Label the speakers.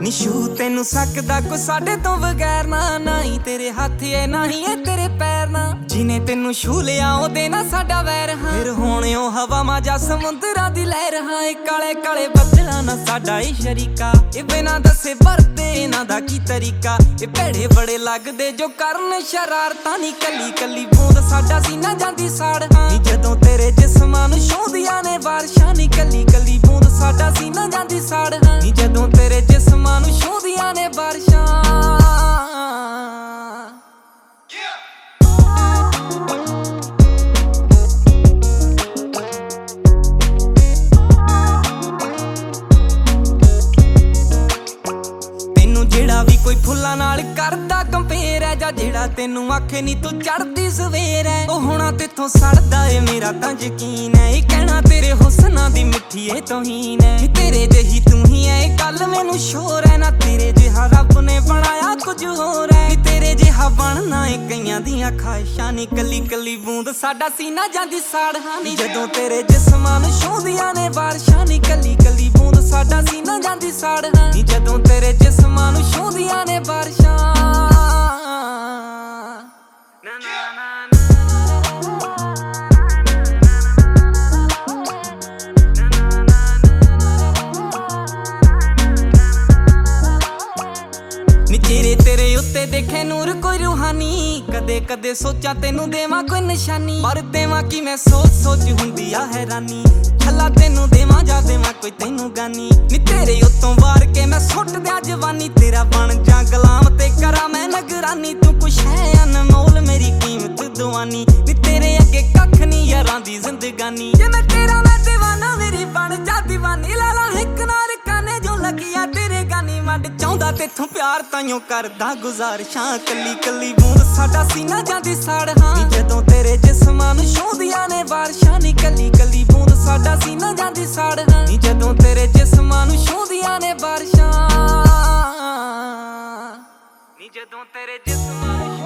Speaker 1: ਨਿਸ਼ੂ ਤੈਨੂੰ ਸਕਦਾ ਕੋ ਸਾਡੇ ਤੋਂ ਬਗੈਰ ਨਾ ਹੀ ਤੇਰੇ ਹੱਥ ਏ ਨਾ ਹੀ ਏ ਤੇਰੇ ਪੈਰ ਨਾ ਜਿਨੇ ਤੈਨੂੰ ਛੂ ਲਿਆ ਉਹਦੇ ਨਾ ਸਾਡਾ ਵੈਰ ਹਾਂ ਫਿਰ ਹੋਣਿਓ ਹਵਾਵਾਂ ਜਾਂ ਸਮੁੰਦਰਾਂ ਦੀ ਲਹਿਰ ਹਾਂ ਇਹ ਕਾਲੇ ਕਾਲੇ ਬੱਦਲਾਂ ਨਾ ਸਾਡਾ ਏ ਸ਼ਰੀਕਾ ਇਹ ਬਿਨਾਂ ਦੱਸੇ ਵਰਤੇ ਇਹਨਾਂ ਦਾ ਕੀ ਤਰੀਕਾ ਇਹ ਭੇੜੇ ਬੜੇ ਲੱਗਦੇ ਜੋ ਕਰਨ ਸ਼ਰਾਰਤਾਂ ਨੀ ਕੱਲੀ ਕੱਲੀ ਬੂੰਦ ਸਾਡਾ ਸੀਨਾ ਜਾਂਦੀ ਸਾੜ ਹਾਂ ਨੀ ਜਦੋਂ ਤੇਰੇ ਜਿਸਮਾਂ ਨੂੰ ਛੂੰਦੀਆਂ ਨੇ ਬਾਰਿਸ਼ਾਂ ਨੀ ਕੱਲੀ ਕੱਲੀ ਬੂੰਦ ਸਾਡਾ ਸੀਨਾ ਜਾਂਦੀ ਸਾੜ ਹਾਂ ਨੀ ਜਦੋਂ ਤੇਰੇ ਜਿਸਮਾਂ ਨੂੰ ਛੂੰਦੀਆਂ ਨੇ ਬਾਰਿਸ਼ਾਂ ਕੋਈ ਫੁੱਲਾਂ ਨਾਲ ਕਰਦਾ ਕੰਪੇਅਰ ਹੈ ਜਾਂ ਜਿਹੜਾ ਤੈਨੂੰ ਆਖੇ ਨੀ ਤੂੰ ਚੜਦੀ ਸਵੇਰ ਹੈ ਉਹ ਹੋਣਾ ਤੇਥੋਂ ਸੜਦਾ ਏ ਮੇਰਾ ਤਾਂ ਯਕੀਨ ਹੈ ਇਹ ਕਹਿਣਾ ਤੇਰੇ ਹੁਸਨਾਂ ਦੀ ਮਿੱਠੀ ਏ ਤੋਹੀਨ ਹੈ ਨੀ ਤੇਰੇ ਜਿਹੀ ਤੂੰ ਹੀ ਐ ਇਹ ਗੱਲ ਮੈਨੂੰ ਸ਼ੋਰ ਹੈ ਨਾ ਤੇਰੇ ਜਿਹਾ ਰੱਬ ਨੇ ਬਣਾਇਆ ਕੁਝ ਹੋਰ ਹੈ ਨੀ ਤੇਰੇ ਜਿਹਾ ਬਣਨਾ ਏ ਕਈਆਂ ਦੀਆਂ ਖਾਹਿਸ਼ਾਂ ਨੀ ਕੱਲੀ ਕੱਲੀ ਬੂੰਦ ਸਾਡਾ ਸੀਨਾ ਜਾਂਦੀ ਸਾੜ ਹਾਂ ਨੀ ਜਦੋਂ ਤੇਰੇ ਜਿਸਮਾਂ ਨੂੰ ਛੂੰਦੀਆਂ ਨੇ ਬਾਰਿਸ਼ਾਂ ਨੀ ਕੱਲੀ ਕੱਲੀ ਬੂੰਦ ਸਾਡਾ ਸੀਨਾ ਜਾਂਦੀ ਸਾੜ ਹਾਂ ਨੀ ਜਦੋਂ ਤੇਰੇ ਜਿਸਮਾਂ ਨੂੰ ਛੂੰਦੀਆਂ ਨੇ ਬਾਰਿਸ਼ਾਂ ਨੀ ਚਿਹਰੇ ਤੇਰੇ ਉੱਤੇ ਦੇਖੇ ਨੂਰ ਕੋਈ ਰੂਹਾਨੀ ਕਦੇ ਕਦੇ ਸੋਚਾਂ ਤੈਨੂੰ ਦੇਵਾਂ ਕੋਈ ਨਿਸ਼ਾਨੀ ਪਰ ਦੇਵਾਂ ਕਿ ਮੈਂ ਸੋਚ ਸੋਚ ਹੁੰਦੀ ਆ ਹੈਰਾਨੀ ਛੱਲਾ ਤੈਨੂੰ ਦੇਵਾਂ ਜਾਂ ਦੇਵਾਂ ਕੋਈ ਤੈਨੂੰ ਗਾਨੀ ਨੀ ਤੇਰੇ ਉੱਤੋਂ ਵਾਰ ਕੇ ਮੈਂ ਸੁੱਟ ਦਿਆਂ ਜਵਾਨੀ ਤੇਰਾ ਬਣ ਜਾਂ ਗੁਲਾਮ ਤੇ ਕਰਾਂ ਮੈਂ ਨਗਰਾਨੀ ਤੂੰ ਕੁਛ ਹੈ ਅਨਮੋਲ ਮੇਰੀ ਕੀਮਤ ਦਵਾਨੀ ਨੀ ਤੇਰੇ ਅੱਗੇ ਕੱਖ ਨੀ ਯਾਰਾਂ ਦੀ ਜ਼ਿੰਦਗਾਨੀ ਜੇ ਮੈਂ ਤੇਰਾ ਮੈਂ دیਵਾਨਾ ਮੇਰੀ ਬਣ ਜਾ دیਵਾਨੀ ਲਾਲਾ ਇੱਕ ਨਾਲ ਕਾਨੇ ਜੋ ਲੱਗਿਆ ਤੇਰੇ ਗਾਨੀ ਵੰਡ ਚਾਹੁੰਦਾ ਤੇਥੋਂ ਪਿਆਰ ਤਾਈਓ ਕਰਦਾ ਗੁਜ਼ਾਰਿਸ਼ਾਂ ਕੱਲੀ ਕੱਲੀ ਬੂੰਦ ਸਾਡਾ ਸੀਨਾ ਜਾਂਦੀ ਸਾੜ ਹਾਂ ਨੀ ਜਦੋਂ ਤੇਰੇ ਜਿਸਮਾਂ ਨੂੰ ਛੂੰਦੀਆਂ ਨੇ ਬਾਰਿਸ਼ਾਂ ਨੀ ਕੱਲੀ ਕੱਲੀ ਬੂੰਦ ਸਾਡਾ ਸੀਨਾ ਜਾਂਦੀ ਸਾੜ ਹਾਂ ਨੀ ਜਦੋਂ ਤੇਰੇ ਜਿਸਮਾਂ ਨੂੰ ਛੂੰਦੀਆਂ ਨੇ ਬਾਰਿਸ਼ਾਂ ਨੀ ਜਦੋਂ ਤੇਰੇ ਜਿਸਮਾਂ